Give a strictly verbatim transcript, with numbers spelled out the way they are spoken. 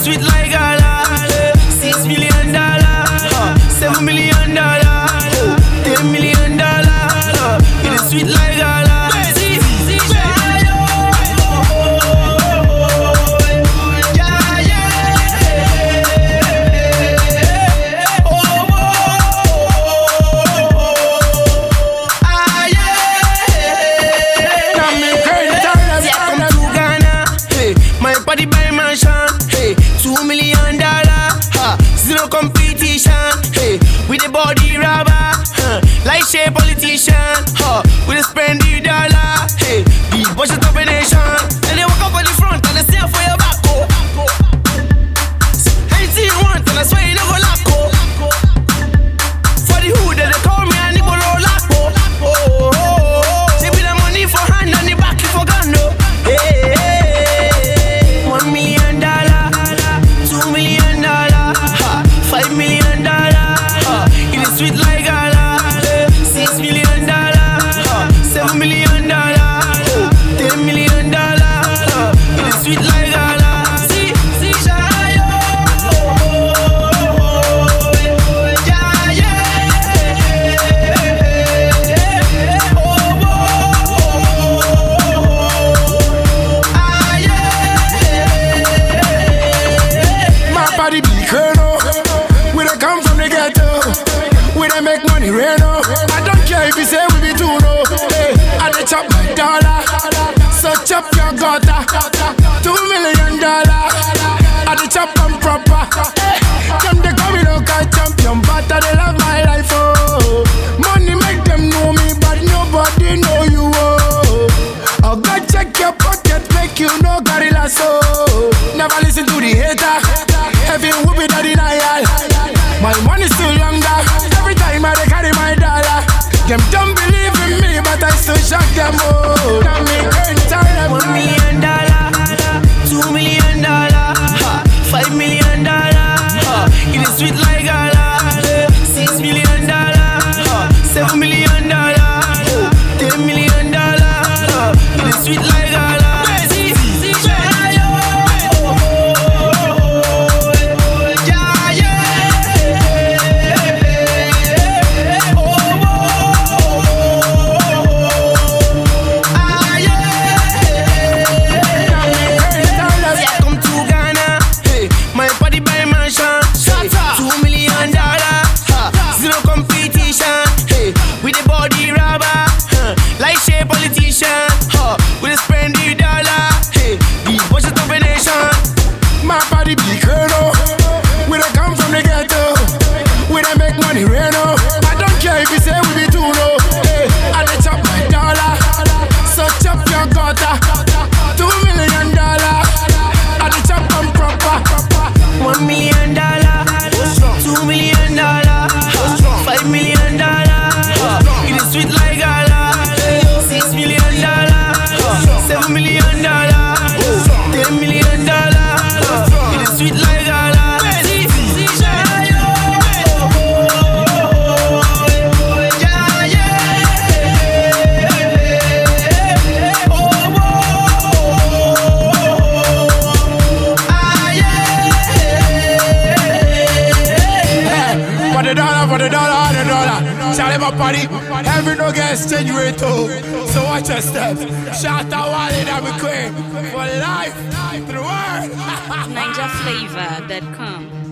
sweet like gala. Six million dollar, seven million dollar, ten million dollar. It is sweet like gala. Body by mansion, hey, two million dollar, ha, zero competition, hey, with the body rubber, huh, like shape politician, ha, with a spendy dollar, hey, the budget of a nation, and they walk up on the front and they stay for your back, oh, anything you want, and I swear you don't go lack, oh, for the hood that they call me and they go low lack, oh, oh, oh, oh, they be the money for hand and the back for gun, no, hey, hey. One million dollar, two million dollar, five million dollar. It is sweet like gala. Six million dollar, seven million dollar, ten million dollar. It is sweet like gala. See, see, Shayo, yeah, yeah. Oh, ah, yeah. My body be colonel. We don't come from the ghetto. We don't make money real, no. I don't care if you say we be too low. Hey, I dey chop my dollar. So chop your gutter. Two million dollar. I dey chop them proper. Hey, them they call me local champion, but I they love my life, oh. Money make them know me, but nobody know you, oh. Oh, God check your pocket, make you know gorilla, so never listen to the hater. Heavy whoop it at the Nile. My money still younger. Every time I dey carry my dollar. Them don't believe in me, but I still shock them, oh. Now me can't tell them. One million dollar, two million dollar, five million dollar. It is sweet like gala. Six million dollar, seven million dollar, ten million dollar. It is sweet like gala. See, see, Shayo, yeah, yeah. Oh, ah, yeah. See, I come to Ghana, hey, my body by mansion, hey, two million dollar, zero competition, hey, with the body rubber, huh, like shape politician, huh, with a spendy dollar, hey, the budget of a nation. My body be colonel. We don't come from the ghetto. We don't make money real, no. I don't care if you say we be too low. Hey, I dey chop my dollar. So chop your gutter. Two million dollar. I dey chop them proper. One million dollar, two million dollar, five million dollar. It is sweet like gala. Six million dollar, seven million dollar, ten million dollar. It is sweet like gala. See, see, Shayo, yeah, yeah. Oh, ah, yeah. For the dollar, for the dollar, the dollar. Charlie my party. Every no get exchange rate too. So watch your steps. Shout out Wally and I'm queen. For life. To the world. Ninja Flavor dot com